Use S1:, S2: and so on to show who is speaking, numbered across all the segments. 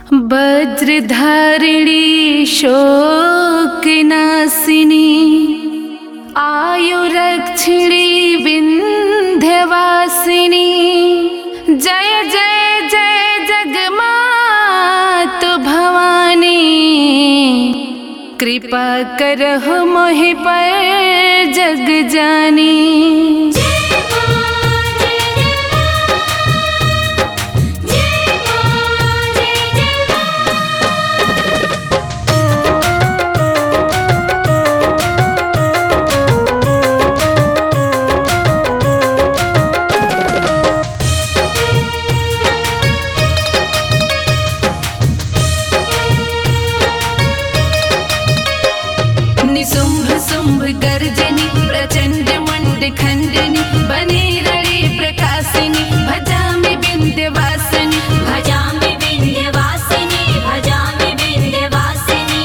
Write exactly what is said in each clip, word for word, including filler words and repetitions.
S1: वज्रधारिणी शोकनाशिनी आयुरक्षिणी विंध्यवासिनी जय जय जय जगमातु भवानी कृपा करहु मोहि पर जग जानी। निशुंभ शुंभ गर्जनी प्रचंड मुंड खंडनी बनी रणे प्रकाशिनी भजामि विंध्यवासिनी
S2: भजामि विंध्यवासिनी भजामि विंध्यवासिनी।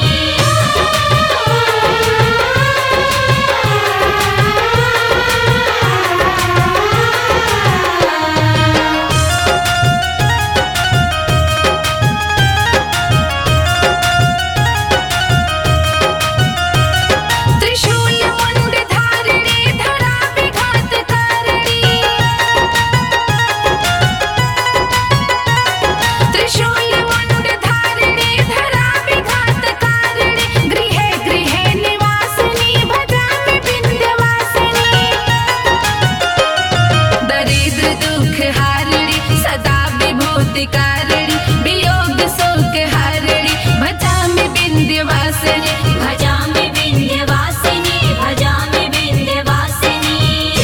S1: कारिणी वियोग शोक हारिणी भजामि विंध्यवासिनी
S2: भजामि विंध्यवासिनी भजामि विंध्यवासिनी।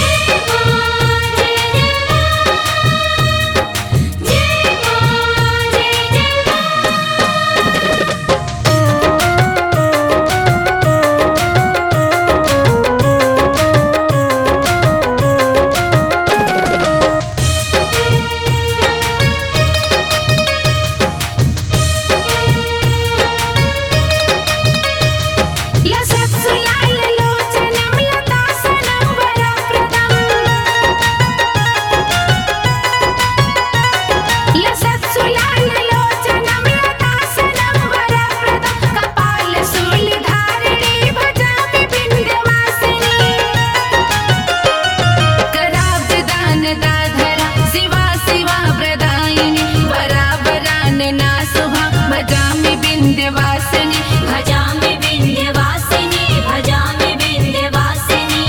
S1: भजामि विंध्यवासिनी
S2: भजामि विंध्यवासिनी भजामि विंध्यवासिनी।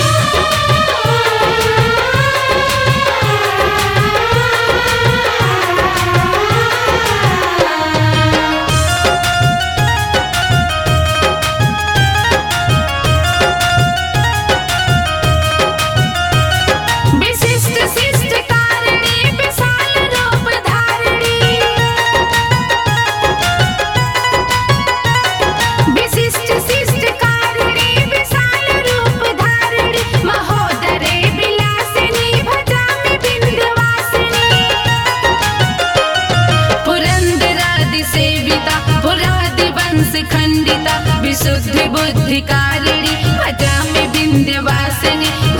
S1: विशिष्ट शिष्ट कारिणी विशाल रूप धारिणी विशिष्ट शिष्ट कारिणी विशाल रूप धारिणी महोदरे विलासिनी भजामि विंध्यवासिनी। पुरंदरादि सेविता पुरादि वंश खंडिता विशुद्धि बुद्धि कारिणी भजामि विंध्यवासिनी